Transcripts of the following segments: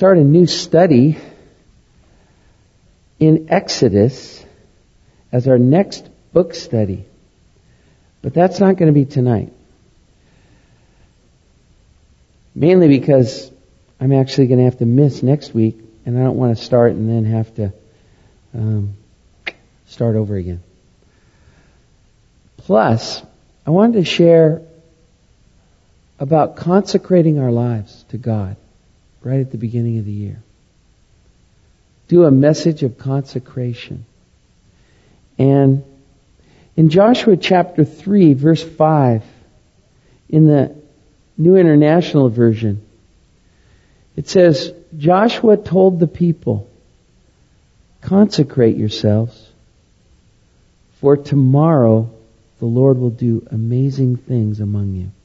start a new study in Exodus as our next book study. But that's not going to be tonight. Mainly because I'm actually going to have to miss next week, and I don't want to start and then have to start over again. Plus, I wanted to share about consecrating our lives to God right at the beginning of the year. Do a message of consecration. And in Joshua chapter 3, verse 5, in the New International Version, it says, Joshua told the people, consecrate yourselves, for tomorrow the Lord will do amazing things among you.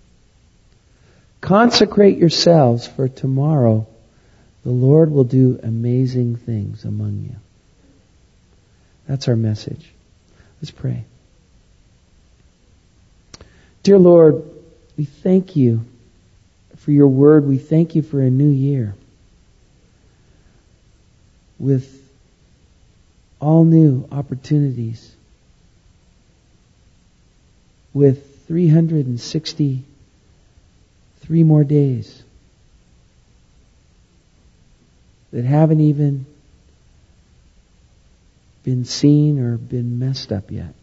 Consecrate yourselves, for tomorrow the Lord will do amazing things among you. That's our message. Let's pray. Dear Lord, we thank you for your word. We thank you for a new year with all new opportunities, with 363 more days that haven't even been seen or been messed up yet.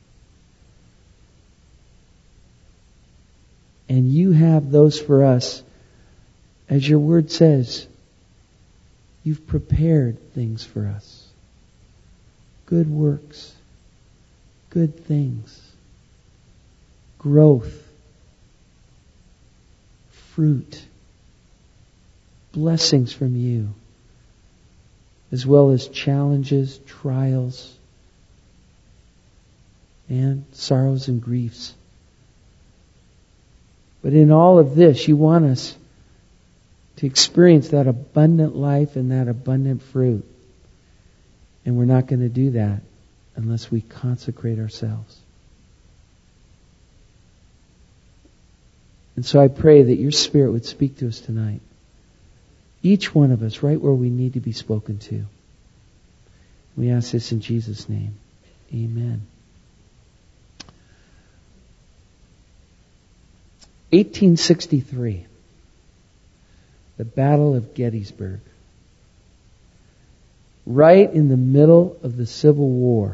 And you have those for us, as your word says, you've prepared things for us. Good works, good things, growth, fruit, blessings from you, as well as challenges, trials, and sorrows and griefs. But in all of this, you want us to experience that abundant life and that abundant fruit. And we're not going to do that unless we consecrate ourselves. And so I pray that your Spirit would speak to us tonight. Each one of us right where we need to be spoken to. We ask this in Jesus' name. Amen. 1863. The Battle of Gettysburg. Right in the middle of the Civil War.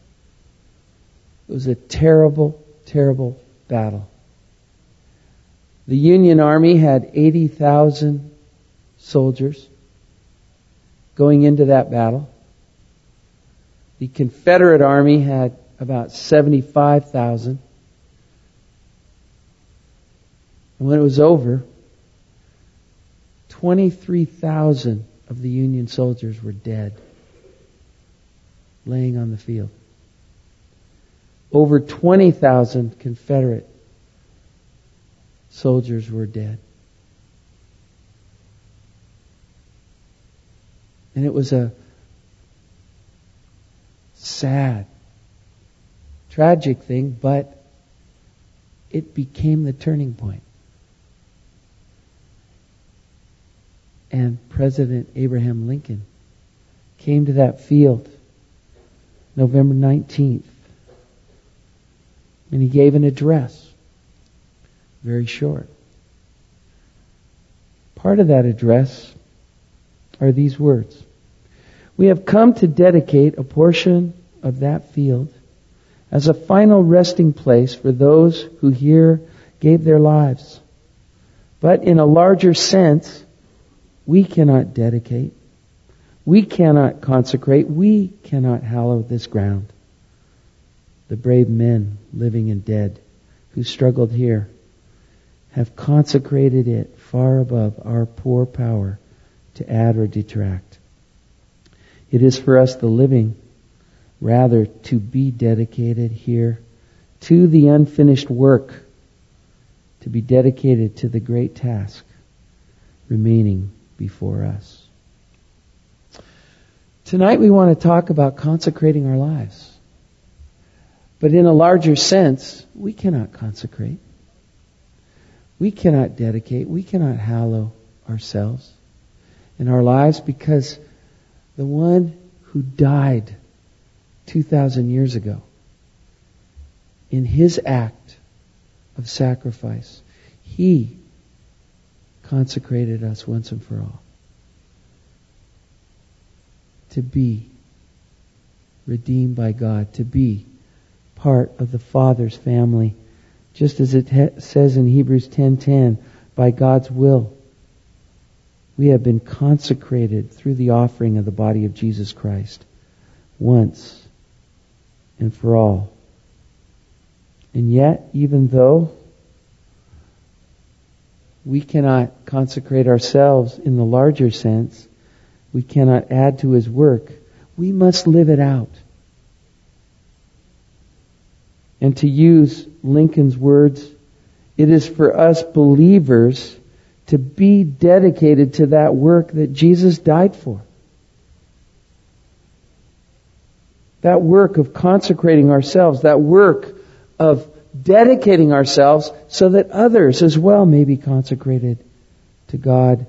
It was a terrible, terrible battle. The Union Army had 80,000 soldiers going into that battle. The Confederate Army had about 75,000. And when it was over, 23,000 of the Union soldiers were dead, laying on the field. Over 20,000 Confederate soldiers were dead. And it was a sad, tragic thing, but it became the turning point. And President Abraham Lincoln came to that field November 19th. And he gave an address. Very short. Part of that address are these words. We have come to dedicate a portion of that field as a final resting place for those who here gave their lives. But in a larger sense, we cannot dedicate, we cannot consecrate, we cannot hallow this ground. The brave men, living and dead, who struggled here, have consecrated it far above our poor power to add or detract. It is for us, the living, rather to be dedicated here to the unfinished work, to be dedicated to the great task remaining before us. Tonight we want to talk about consecrating our lives. But in a larger sense, we cannot consecrate. We cannot dedicate. We cannot hallow ourselves. in our lives because the one who died 2,000 years ago, in His act of sacrifice, He consecrated us once and for all to be redeemed by God, to be part of the Father's family, just as it says in Hebrews 10:10, by God's will. We have been consecrated through the offering of the body of Jesus Christ once and for all. And yet, even though we cannot consecrate ourselves in the larger sense, we cannot add to His work, we must live it out. And to use Lincoln's words, it is for us believers to be dedicated to that work that Jesus died for. That work of consecrating ourselves, that work of dedicating ourselves so that others as well may be consecrated to God,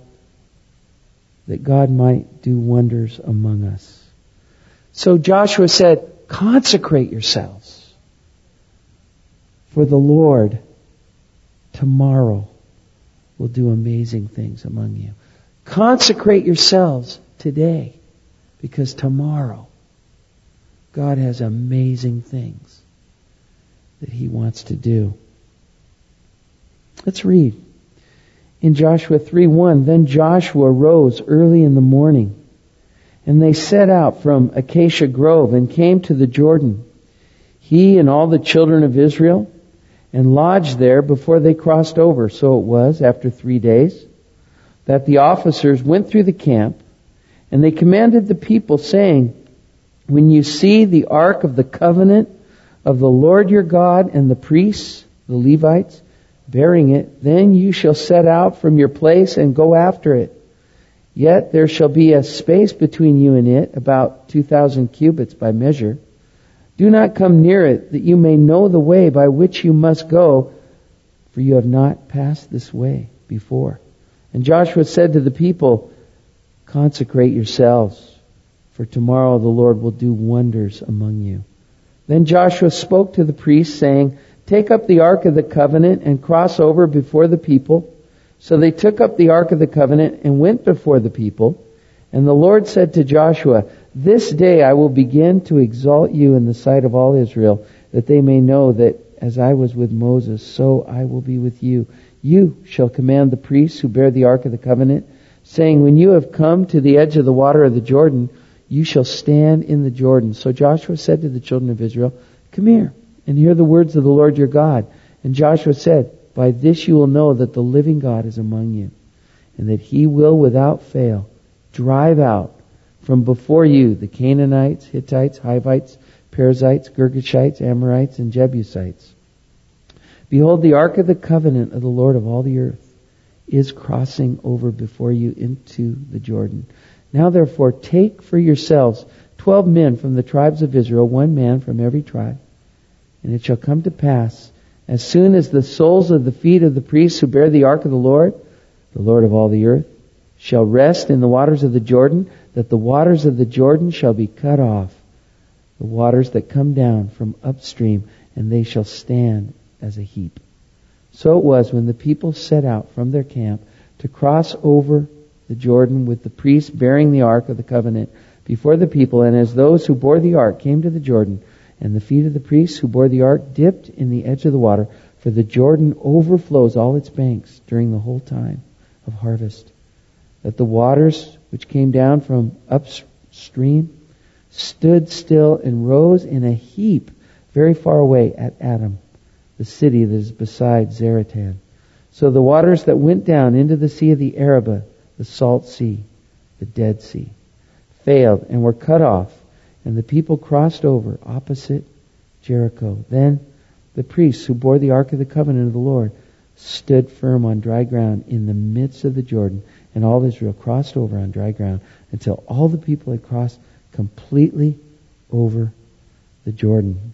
that God might do wonders among us. So Joshua said, consecrate yourselves, for the Lord tomorrow will do amazing things among you. Consecrate yourselves today, because tomorrow God has amazing things that He wants to do. Let's read. In Joshua 3:1, then Joshua rose early in the morning, and they set out from Acacia Grove and came to the Jordan, he and all the children of Israel, and lodged there before they crossed over. So it was, after 3 days, that the officers went through the camp, and they commanded the people, saying, when you see the ark of the covenant of the Lord your God and the priests, the Levites, bearing it, then you shall set out from your place and go after it. Yet there shall be a space between you and it, about 2,000 cubits by measure. Do not come near it, that you may know the way by which you must go, for you have not passed this way before. And Joshua said to the people, consecrate yourselves, for tomorrow the Lord will do wonders among you. Then Joshua spoke to the priests, saying, take up the ark of the covenant and cross over before the people. So they took up the ark of the covenant and went before the people. And the Lord said to Joshua, this day I will begin to exalt you in the sight of all Israel, that they may know that as I was with Moses, so I will be with you. You shall command the priests who bear the ark of the covenant, saying, when you have come to the edge of the water of the Jordan, you shall stand in the Jordan. So Joshua said to the children of Israel, come here and hear the words of the Lord your God. And Joshua said, by this you will know that the living God is among you, and that He will without fail drive out from before you the Canaanites, Hittites, Hivites, Perizzites, Girgashites, Amorites, and Jebusites. Behold, the ark of the covenant of the Lord of all the earth is crossing over before you into the Jordan. Now therefore take for yourselves 12 men from the tribes of Israel, 1 man from every tribe. And it shall come to pass, as soon as the soles of the feet of the priests who bear the ark of the Lord of all the earth, shall rest in the waters of the Jordan, that the waters of the Jordan shall be cut off, the waters that come down from upstream, and they shall stand as a heap. So it was when the people set out from their camp to cross over the Jordan with the priests bearing the ark of the covenant before the people, and as those who bore the ark came to the Jordan, and the feet of the priests who bore the ark dipped in the edge of the water, for the Jordan overflows all its banks during the whole time of harvest, that the waters which came down from upstream stood still and rose in a heap very far away at Adam, the city that is beside Zaratan. So the waters that went down into the sea of the Arabah, the salt sea, the Dead Sea, failed and were cut off, and the people crossed over opposite Jericho. Then the priests who bore the ark of the covenant of the Lord stood firm on dry ground in the midst of the Jordan, and all Israel crossed over on dry ground until all the people had crossed completely over the Jordan.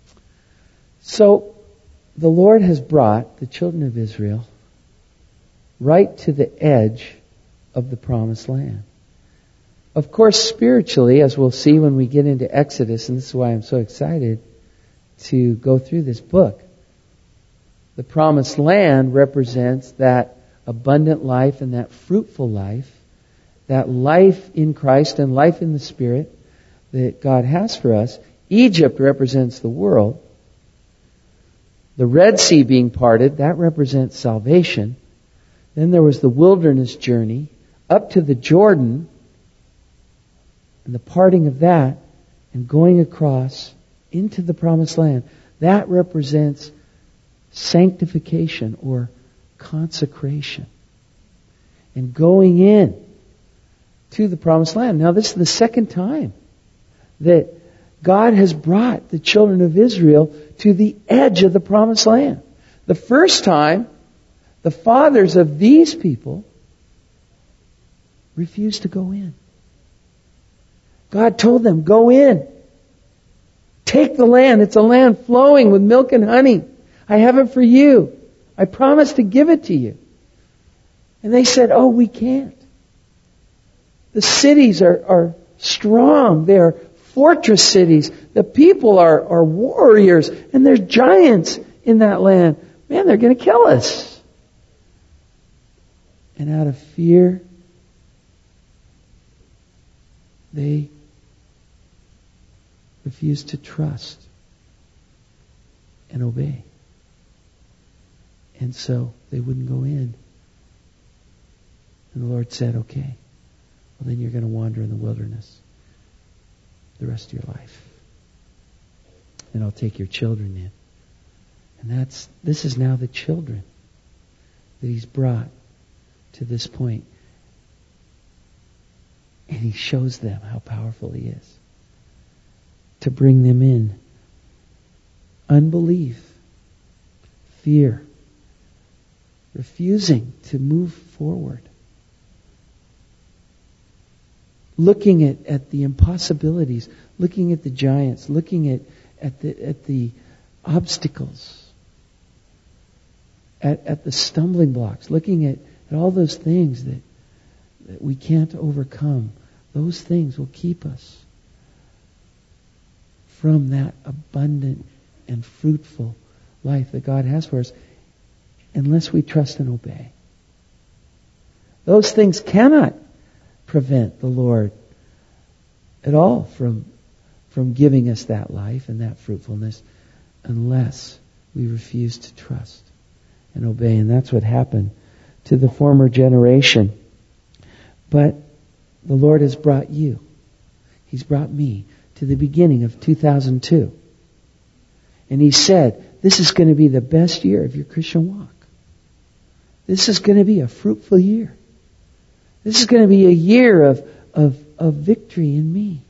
So the Lord has brought the children of Israel right to the edge of the promised land. Of course, spiritually, as we'll see when we get into Exodus, and this is why I'm so excited to go through this book, the promised land represents that abundant life and that fruitful life, that life in Christ and life in the Spirit that God has for us. Egypt represents the world. The Red Sea being parted, that represents salvation. Then there was the wilderness journey up to the Jordan and the parting of that and going across into the promised land. That represents sanctification or consecration and going in to the promised land. Now, this is the second time that God has brought the children of Israel to the edge of the promised land. The first time, the fathers of these people refused to go in. God told them, go in. Take the land. It's a land flowing with milk and honey. I have it for you. I promise to give it to you. And they said, oh, we can't. The cities are strong. They are fortress cities. The people are warriors. And there's giants in that land. Man, they're going to kill us. And out of fear, they refused to trust and obey. And so they wouldn't go in. And the Lord said, okay, well then you're going to wander in the wilderness the rest of your life. And I'll take your children in. And this is now the children that He's brought to this point. And He shows them how powerful He is to bring them in. Unbelief, fear, refusing to move forward. Looking at the impossibilities, looking at the giants, looking at the obstacles, at the stumbling blocks, looking at all those things that we can't overcome. Those things will keep us from that abundant and fruitful life that God has for us unless we trust and obey. Those things cannot prevent the Lord at all from giving us that life and that fruitfulness unless we refuse to trust and obey. And that's what happened to the former generation. But the Lord has brought you. He's brought me to the beginning of 2002. And He said, this is going to be the best year of your Christian walk. This is going to be a fruitful year. This is going to be a year of victory in me.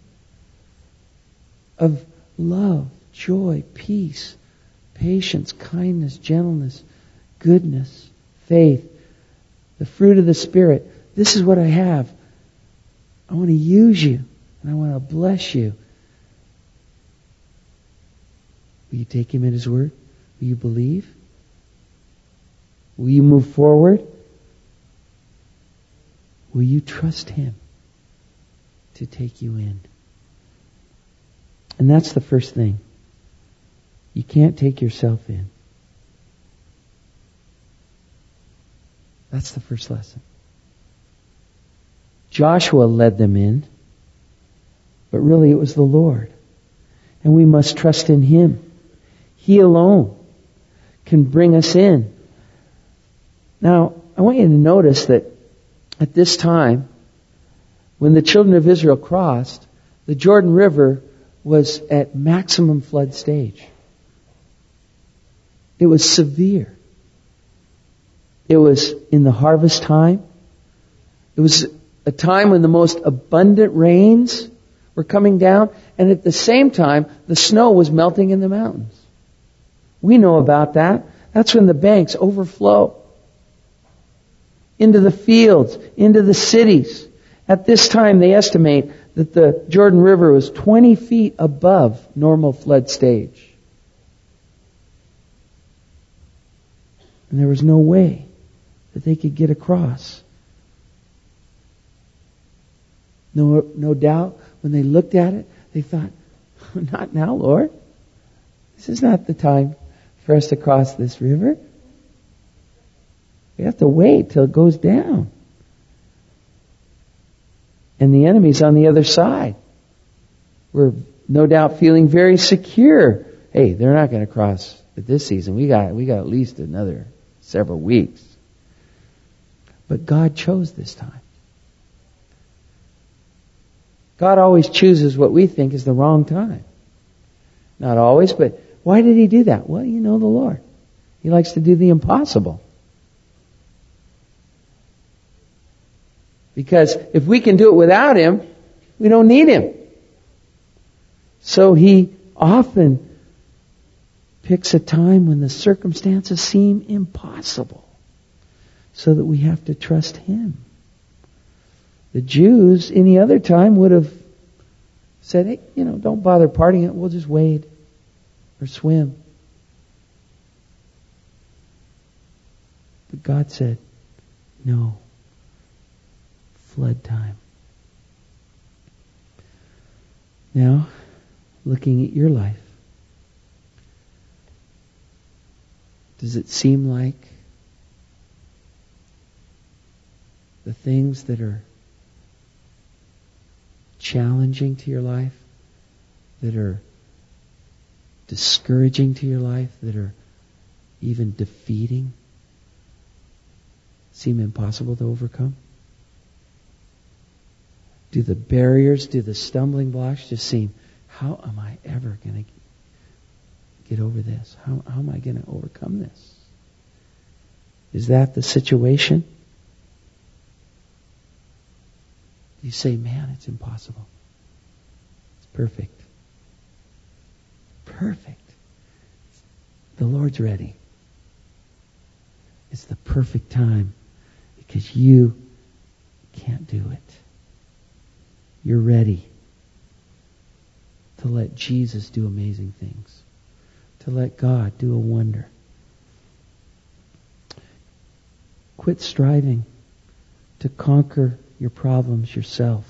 Of love, joy, peace, patience, kindness, gentleness, goodness, faith, the fruit of the Spirit. This is what I have. I want to use you and I want to bless you. Will you take Him at His word? Will you believe? Will you move forward? Will you trust Him to take you in? And that's the first thing. You can't take yourself in. That's the first lesson. Joshua led them in, but really it was the Lord. And we must trust in Him. He alone can bring us in. Now, I want you to notice that at this time, when the children of Israel crossed, the Jordan River was at maximum flood stage. It was severe. It was in the harvest time. It was a time when the most abundant rains were coming down, and at the same time, the snow was melting in the mountains. We know about that. That's when the banks overflow into the fields, into the cities. At this time, they estimate that the Jordan River was 20 feet above normal flood stage. And there was no way that they could get across. No doubt, when they looked at it, they thought, not now, Lord. This is not the time for us to cross this river. We have to wait till it goes down. And the enemy's on the other side. We're no doubt feeling very secure. Hey, they're not going to cross at this season. We got at least another several weeks. But God chose this time. God always chooses what we think is the wrong time. Not always, but why did He do that? Well, you know the Lord. He likes to do the impossible. Because if we can do it without Him, we don't need Him. So He often picks a time when the circumstances seem impossible, so that we have to trust Him. The Jews, any other time, would have said, hey, don't bother parting it. We'll just wade or swim. But God said, no. Flood time. Now, looking at your life, does it seem like the things that are challenging to your life, that are discouraging to your life, that are even defeating, seem impossible to overcome? Do the barriers, do the stumbling blocks just seem, how am I ever going to get over this? How am I going to overcome this? Is that the situation? You say, man, it's impossible. It's perfect. Perfect. The Lord's ready. It's the perfect time because you can't do it. You're ready to let Jesus do amazing things, to let God do a wonder. Quit striving to conquer your problems yourself.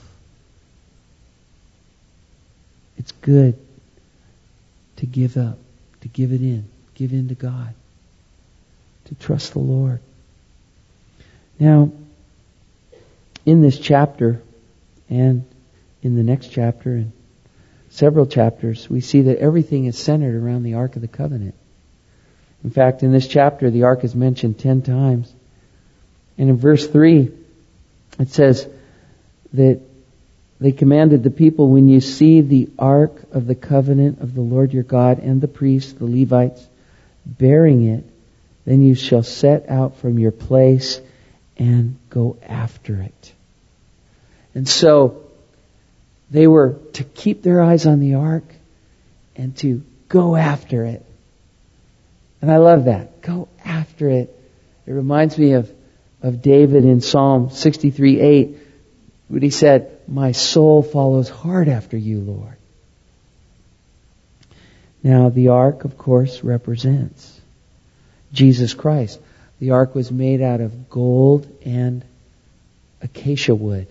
It's good to give up, to give in to God, to trust the Lord. Now, in this chapter and in the next chapter and several chapters, we see that everything is centered around the Ark of the Covenant. In fact, in this chapter, the Ark is mentioned 10 times. And in verse 3, it says that they commanded the people, when you see the Ark of the Covenant of the Lord your God and the priests, the Levites, bearing it, then you shall set out from your place and go after it. And so they were to keep their eyes on the Ark and to go after it. And I love that. Go after it. It reminds me of David in Psalm 63:8, when he said, my soul follows hard after you, Lord. Now, the Ark, of course, represents Jesus Christ. The Ark was made out of gold and acacia wood.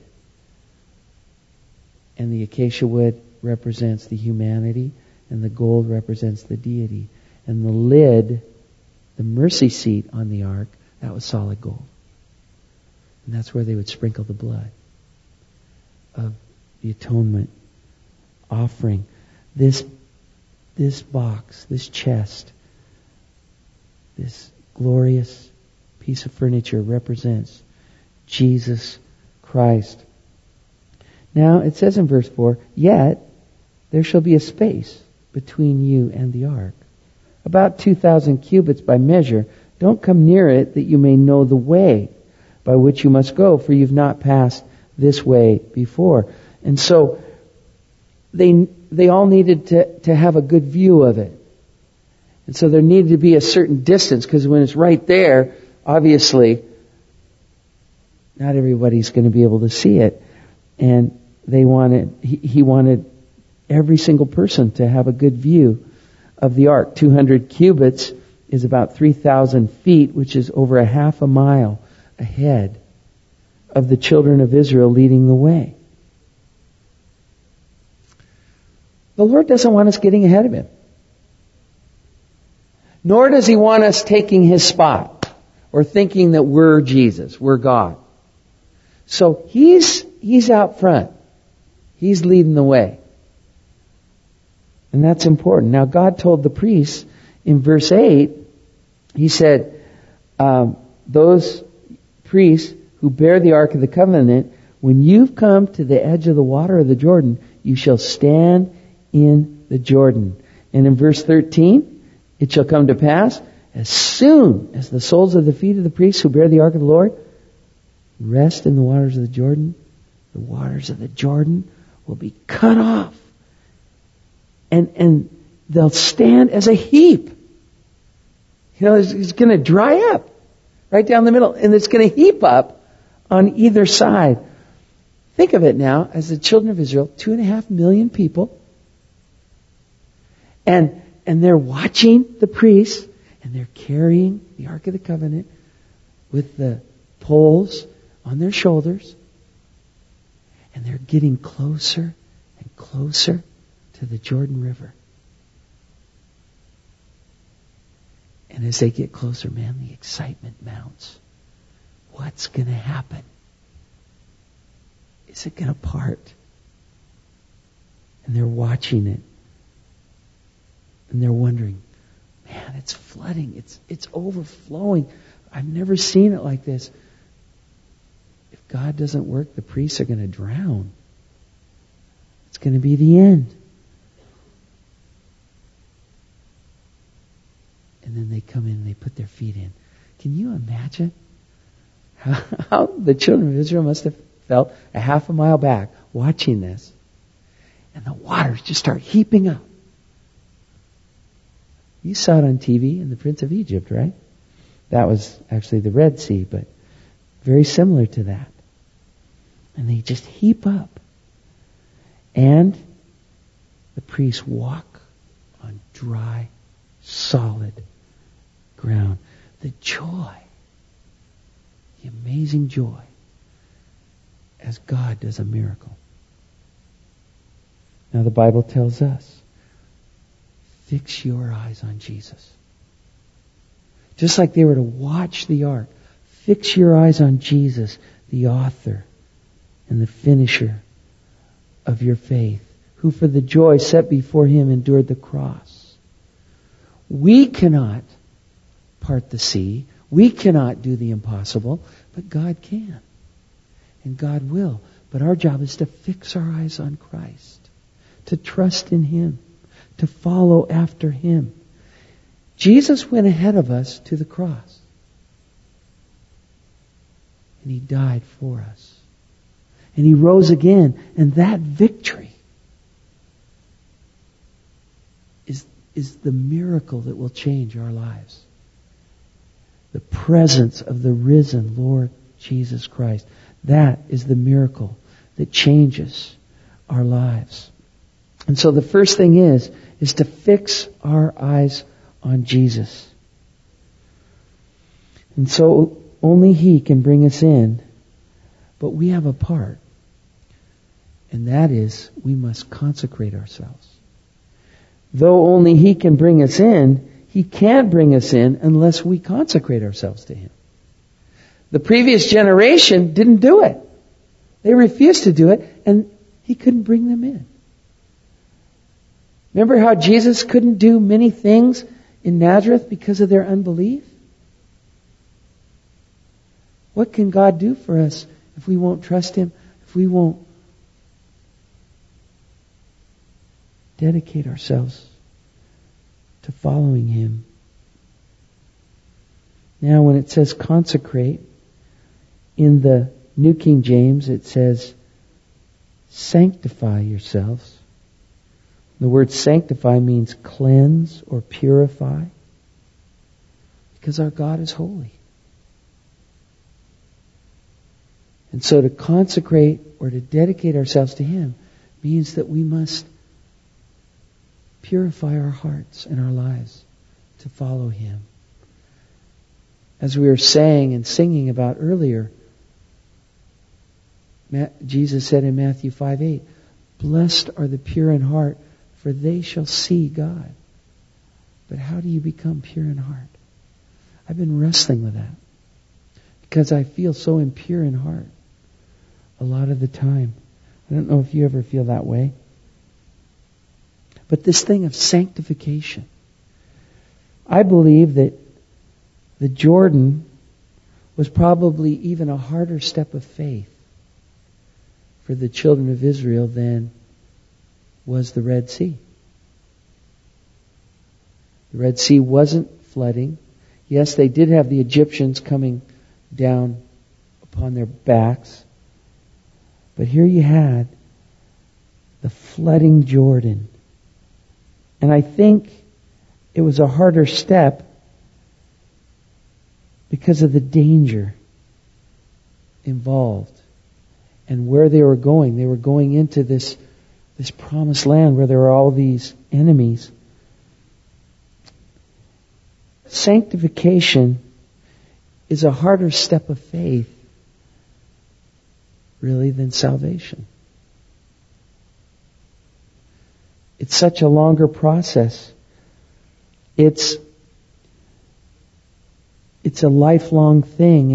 And the acacia wood represents the humanity, and the gold represents the deity. And the lid, the mercy seat on the Ark, that was solid gold. And that's where they would sprinkle the blood of the atonement offering. This box, this chest, this glorious piece of furniture represents Jesus Christ. Now, it says in verse 4, yet there shall be a space between you and the ark, about 2,000 cubits by measure. Don't come near it, that you may know the way by which you must go, for you've not passed this way before. And so they all needed to have a good view of it. And so there needed to be a certain distance, because when it's right there, obviously, not everybody's going to be able to see it. And he wanted every single person to have a good view of the ark. 200 cubits is about 3,000 feet, which is over a half a mile. ahead of the children of Israel leading the way. The Lord doesn't want us getting ahead of Him. Nor does He want us taking His spot or thinking that we're Jesus, we're God. So He's out front. He's leading the way. And that's important. Now God told the priests in verse 8, He said, those priests who bear the Ark of the Covenant, when you've come to the edge of the water of the Jordan, you shall stand in the Jordan. And in verse 13, it shall come to pass, as soon as the soles of the feet of the priests who bear the Ark of the Lord rest in the waters of the waters of the Jordan will be cut off. And they'll stand as a heap. It's going to dry up right down the middle, and it's going to heap up on either side. Think of it now as the children of Israel, 2.5 million people, and they're watching the priests, and they're carrying the Ark of the Covenant with the poles on their shoulders, and they're getting closer and closer to the Jordan River. And as they get closer, man, the excitement mounts. What's going to happen? Is it going to part? And they're watching it. And they're wondering, man, it's flooding. It's overflowing. I've never seen it like this. If God doesn't work, the priests are going to drown. It's going to be the end. And then they come in and they put their feet in. Can you imagine how the children of Israel must have felt a half a mile back watching this? And the waters just start heaping up. You saw it on TV in The Prince of Egypt, right? That was actually the Red Sea, but very similar to that. And they just heap up. And the priests walk on dry, solid ground. The joy, the amazing joy, as God does a miracle. Now the Bible tells us, fix your eyes on Jesus. Just like they were to watch the ark, fix your eyes on Jesus, the author and the finisher of your faith, who for the joy set before Him endured the cross. We cannot part the sea. We cannot do the impossible, but God can. And God will. But our job is to fix our eyes on Christ, to trust in Him, to follow after Him. Jesus went ahead of us to the cross. And He died for us. And He rose again. And that victory is the miracle that will change our lives. The presence of the risen Lord Jesus Christ. That is the miracle that changes our lives. And so the first thing is to fix our eyes on Jesus. And so only He can bring us in, but we have a part. And that is, we must consecrate ourselves. Though only He can bring us in, He can't bring us in unless we consecrate ourselves to Him. The previous generation didn't do it. They refused to do it, and He couldn't bring them in. Remember how Jesus couldn't do many things in Nazareth because of their unbelief? What can God do for us if we won't trust Him, if we won't dedicate ourselves to following Him? Now, when it says consecrate, in the New King James it says sanctify yourselves. The word sanctify means cleanse or purify, because our God is holy. And so to consecrate or to dedicate ourselves to Him means that we must purify our hearts and our lives to follow Him. As we were saying and singing about earlier, Jesus said in Matthew 5:8, "Blessed are the pure in heart, for they shall see God." But how do you become pure in heart? I've been wrestling with that because I feel so impure in heart a lot of the time. I don't know if you ever feel that way. But this thing of sanctification, I believe that the Jordan was probably even a harder step of faith for the children of Israel than was the Red Sea. The Red Sea wasn't flooding. Yes, they did have the Egyptians coming down upon their backs. But here you had the flooding Jordan. And I think it was a harder step because of the danger involved and where they were going. They were going into this promised land where there were all these enemies. Sanctification is a harder step of faith, really, than salvation. It's such a longer process. It's a lifelong thing,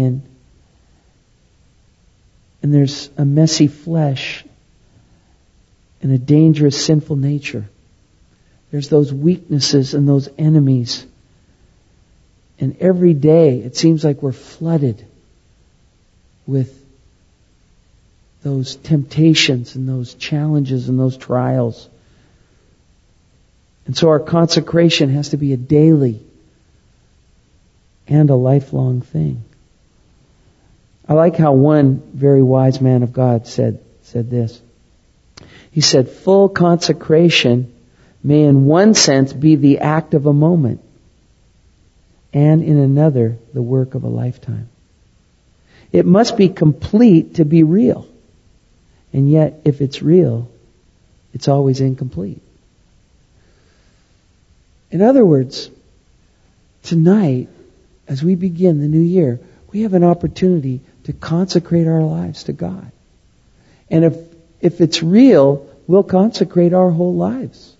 and there's a messy flesh and a dangerous sinful nature. There's those weaknesses and those enemies. And every day it seems like we're flooded with those temptations and those challenges and those trials. And so our consecration has to be a daily and a lifelong thing. I like how one very wise man of God said this. He said, "Full consecration may in one sense be the act of a moment, and in another the work of a lifetime. It must be complete to be real. And yet, if it's real, it's always incomplete." In other words, tonight, as we begin the new year, we have an opportunity to consecrate our lives to God. And if it's real, we'll consecrate our whole lives.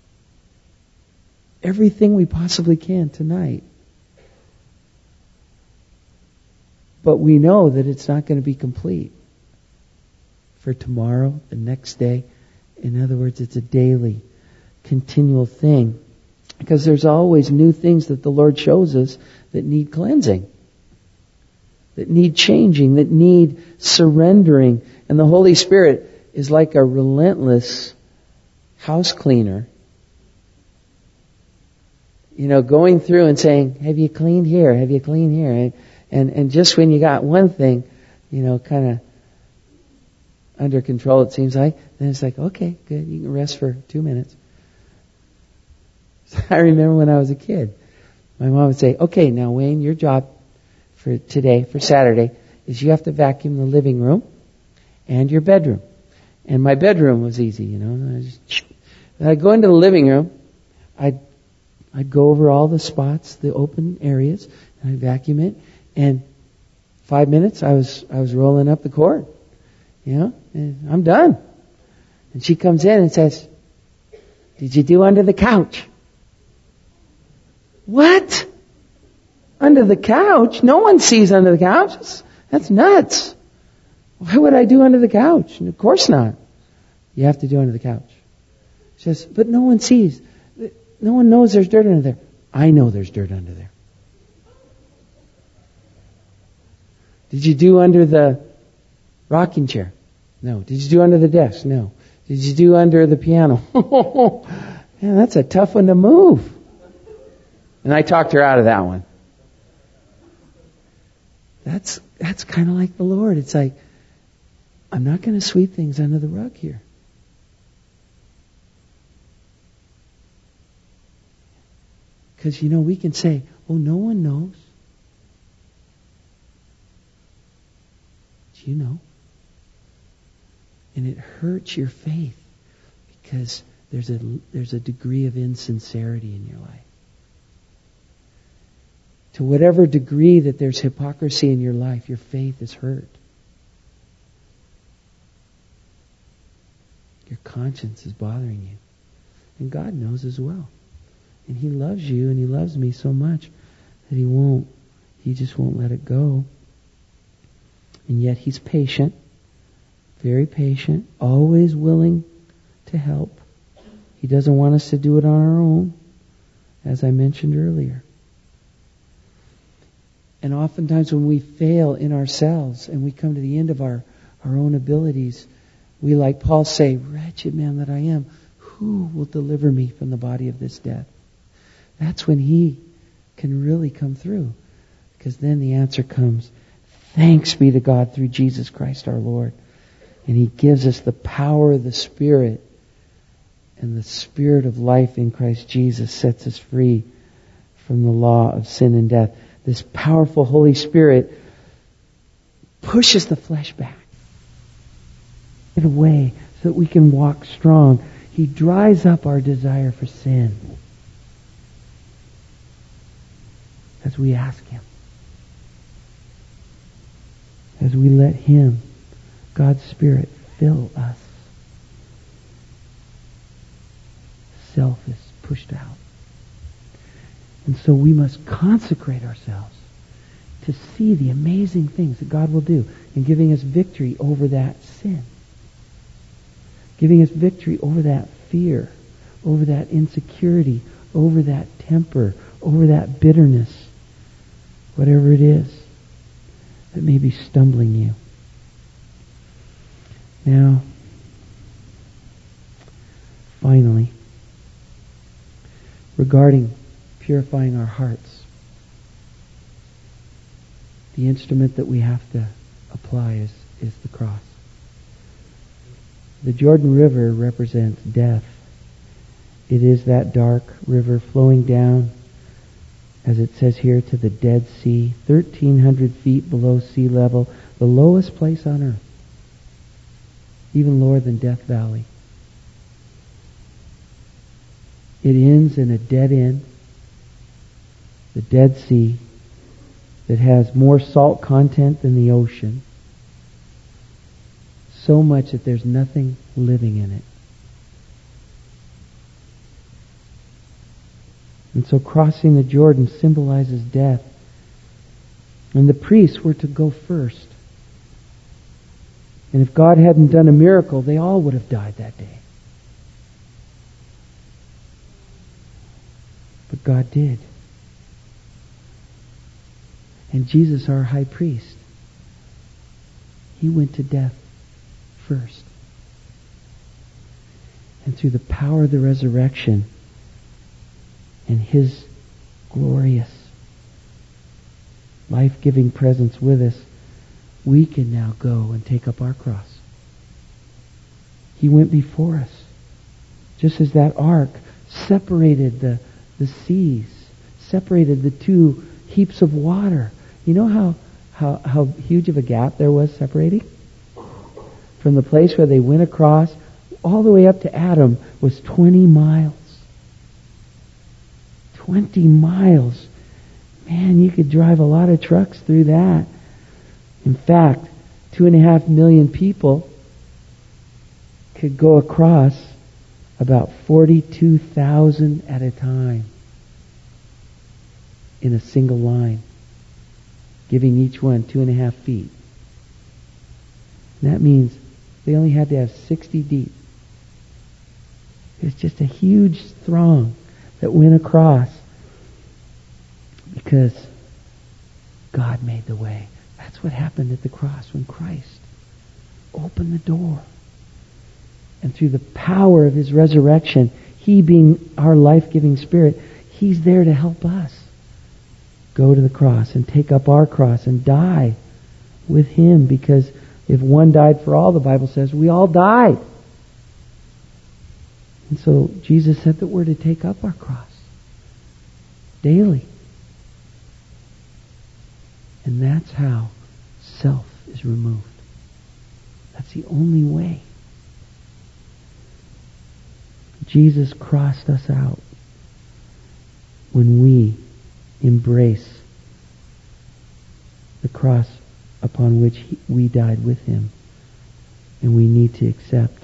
Everything we possibly can tonight. But we know that it's not going to be complete for tomorrow, the next day. In other words, it's a daily, continual thing. Because there's always new things that the Lord shows us that need cleansing, that need changing, that need surrendering. And the Holy Spirit is like a relentless house cleaner. You know, going through and saying, "Have you cleaned here? Have you cleaned here?" And just when you got one thing, you know, kind of under control, it seems like, then it's like, okay, good, you can rest for 2 minutes. I remember when I was a kid, my mom would say, "Okay, now Wayne, your job for today, for Saturday, is you have to vacuum the living room and your bedroom." And my bedroom was easy, you know. I'd go into the living room, I'd go over all the spots, the open areas, and I'd vacuum it. And 5 minutes, I was rolling up the cord, you know, and I'm done. And she comes in and says, "Did you do under the couch?" What? Under the couch? No one sees under the couch. That's nuts. Why would I do under the couch? And of course not. You have to do under the couch. She says, "But no one sees. No one knows there's dirt under there." I know there's dirt under there. "Did you do under the rocking chair?" "No." "Did you do under the desk?" "No." "Did you do under the piano?" Man, that's a tough one to move. And I talked her out of that one. That's kind of like the Lord. It's like, I'm not going to sweep things under the rug here. Because, you know, we can say, "Oh, no one knows." Do you know? And it hurts your faith because there's a degree of insincerity in your life. To whatever degree that there's hypocrisy in your life, your faith is hurt. Your conscience is bothering you. And God knows as well. And He loves you and He loves me so much that He just won't let it go. And yet He's patient, very patient, always willing to help. He doesn't want us to do it on our own, as I mentioned earlier. And oftentimes when we fail in ourselves and we come to the end of our own abilities, we, like Paul, say, "Wretched man that I am, who will deliver me from the body of this death?" That's when He can really come through. Because then the answer comes, thanks be to God through Jesus Christ our Lord. And He gives us the power of the Spirit. And the Spirit of life in Christ Jesus sets us free from the law of sin and death. This powerful Holy Spirit pushes the flesh back away so that we can walk strong. He dries up our desire for sin as we ask Him. As we let Him, God's Spirit, fill us. Self is pushed out. And so we must consecrate ourselves to see the amazing things that God will do in giving us victory over that sin. Giving us victory over that fear, over that insecurity, over that temper, over that bitterness, whatever it is that may be stumbling you. Now, finally, regarding purifying our hearts, the instrument that we have to apply is the cross. The Jordan River represents death. It is that dark river flowing down, as it says here, to the Dead Sea, 1,300 feet below sea level, the lowest place on earth, even lower than Death Valley. It ends in a dead end, the Dead Sea, that has more salt content than the ocean, so much that there's nothing living in it. And so crossing the Jordan symbolizes death. And the priests were to go first. And if God hadn't done a miracle, they all would have died that day. But God did. And Jesus, our high priest, He went to death first. And through the power of the resurrection and His glorious, life-giving presence with us, we can now go and take up our cross. He went before us. Just as that ark separated the seas, separated the two heaps of water. You know how huge of a gap there was separating? From the place where they went across all the way up to Adam was 20 miles. 20 miles. Man, you could drive a lot of trucks through that. In fact, 2.5 million people could go across about 42,000 at a time in a single line, giving each one 2.5 feet. And that means they only had to have 60 deep. It's just a huge throng that went across because God made the way. That's what happened at the cross when Christ opened the door. And through the power of His resurrection, He being our life-giving Spirit, He's there to help us go to the cross and take up our cross and die with Him. Because if one died for all, the Bible says, we all died. And so Jesus said that we're to take up our cross daily. And that's how self is removed. That's the only way. Jesus crossed us out when we embrace the cross upon which we died with him, and we need to accept.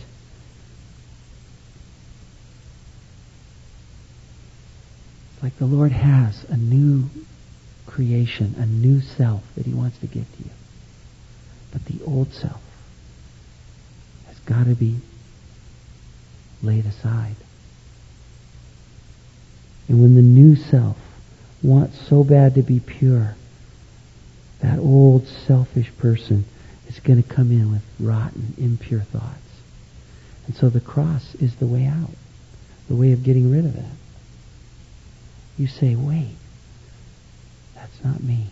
It's like the Lord has a new creation, a new self that he wants to give to you. But the old self has got to be laid aside. And when the new self wants so bad to be pure, that old selfish person is going to come in with rotten, impure thoughts. And so the cross is the way out, the way of getting rid of that. You say, wait, that's not me.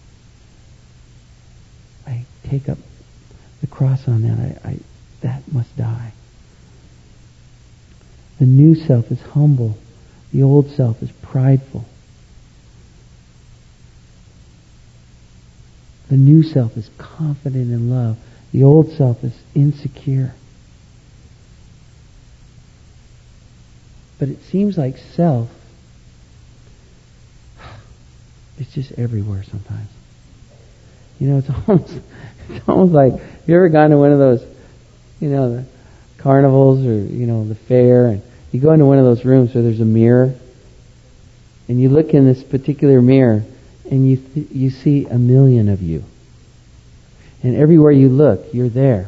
I take up the cross on that. That must die. The new self is humble. The old self is prideful. The new self is confident in love. The old self is insecure. But it seems like self is just everywhere sometimes. You know, it's almost like, have you ever gone to one of those, the carnivals or, the fair, and you go into one of those rooms where there's a mirror, and you look in this particular mirror, and you see a million of you. And everywhere you look, you're there.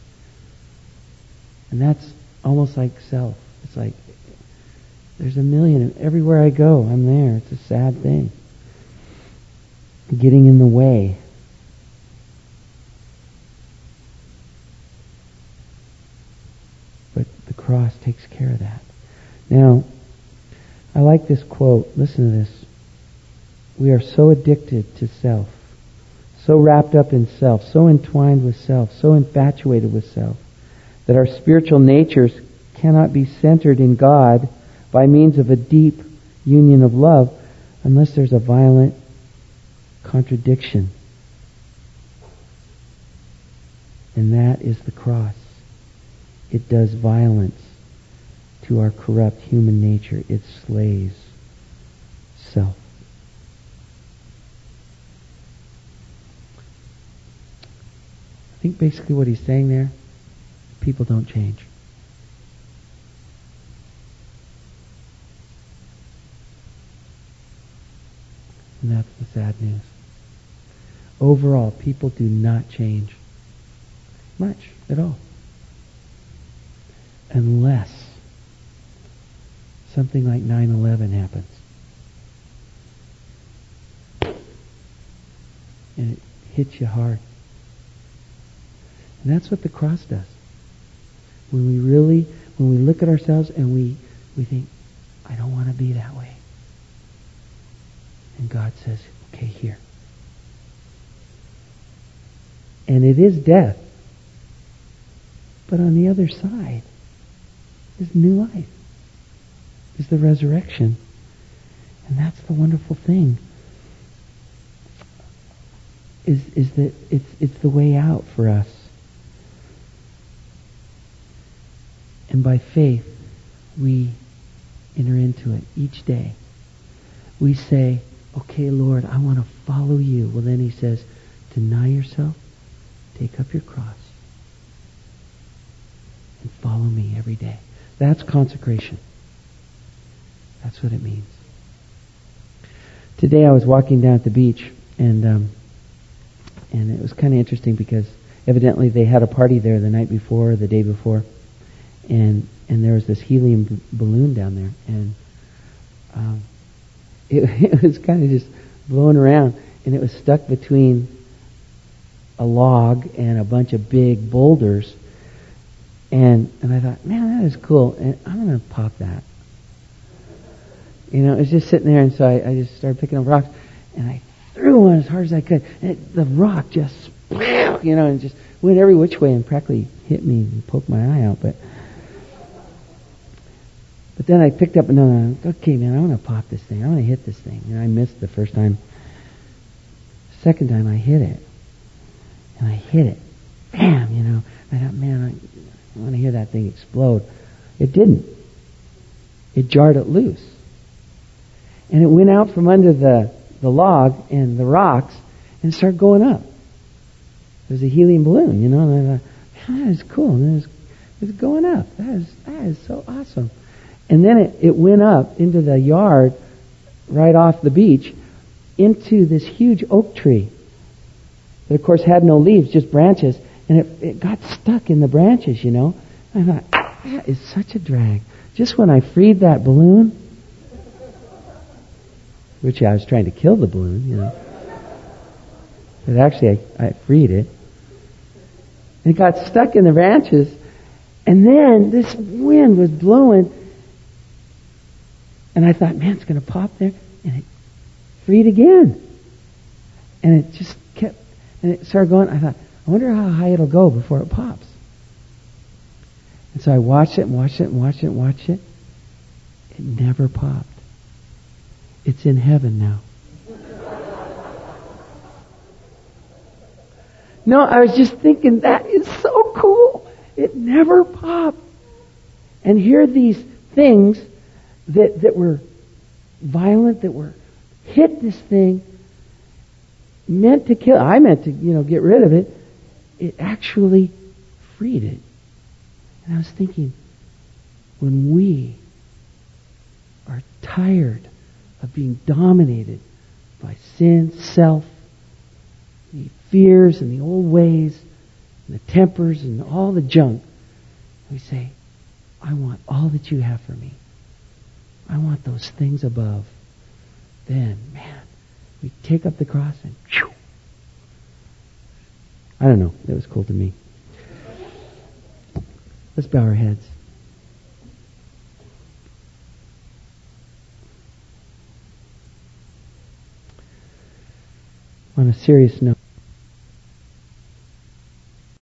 And that's almost like self. It's like, there's a million, and everywhere I go, I'm there. It's a sad thing. Getting in the way. But the cross takes care of that. Now, I like this quote. Listen to this. We are so addicted to self, so wrapped up in self, so entwined with self, so infatuated with self, that our spiritual natures cannot be centered in God by means of a deep union of love unless there's a violent contradiction. And that is the cross. It does violence to our corrupt human nature. It slays self. I think basically what he's saying there, people don't change. And that's the sad news. Overall, people do not change much at all. Unless something like 9/11 happens. And it hits you hard. And that's what the cross does. When we look at ourselves and we think, I don't want to be that way. And God says, okay, here. And it is death. But on the other side is new life. Is the resurrection. And that's the wonderful thing. Is that it's the way out for us. And by faith, we enter into it each day. We say, okay, Lord, I want to follow you. Well, then he says, deny yourself, take up your cross, and follow me every day. That's consecration. That's what it means. Today I was walking down at the beach, and it was kind of interesting because evidently they had a party there the night before, or the day before, and there was this helium balloon down there, and it was kind of just blowing around, and it was stuck between a log and a bunch of big boulders, and I thought, man, that is cool, and I'm going to pop that. It was just sitting there, and so I just started picking up rocks, and I threw one as hard as I could, and the rock just, and just went every which way and practically hit me and poked my eye out, But then I picked up another one. Okay, man, I want to pop this thing. I want to hit this thing. And I missed the first time. Second time, I hit it. And I hit it. Bam, I thought, man, I want to hear that thing explode. It didn't. It jarred it loose. And it went out from under the log and the rocks, And it started going up. It was a helium balloon, and I thought, that is cool. And it was going up. That is so awesome. And then it went up into the yard right off the beach into this huge oak tree that, of course, had no leaves, just branches. And it got stuck in the branches, I thought, that is such a drag. Just when I freed that balloon, which I was trying to kill the balloon, but actually I freed it. And it got stuck in the branches. And then this wind was blowing. And I thought, man, it's going to pop there. And it freed again. And it just kept, and it started going. I thought, I wonder how high it'll go before it pops. And so I watched it and watched it and watched it and watched it. It never popped. It's in heaven now. No, I was just thinking, that is so cool. It never popped. And here are these things that were violent, that were hit this thing, meant to kill. I meant to, get rid of it. It actually freed it. And I was thinking, when we are tired of being dominated by sin, self, the fears and the old ways, and the tempers and all the junk, we say, I want all that you have for me. I want those things above. Then, man, we take up the cross and whew, I don't know. That was cool to me. Let's bow our heads. On a serious note,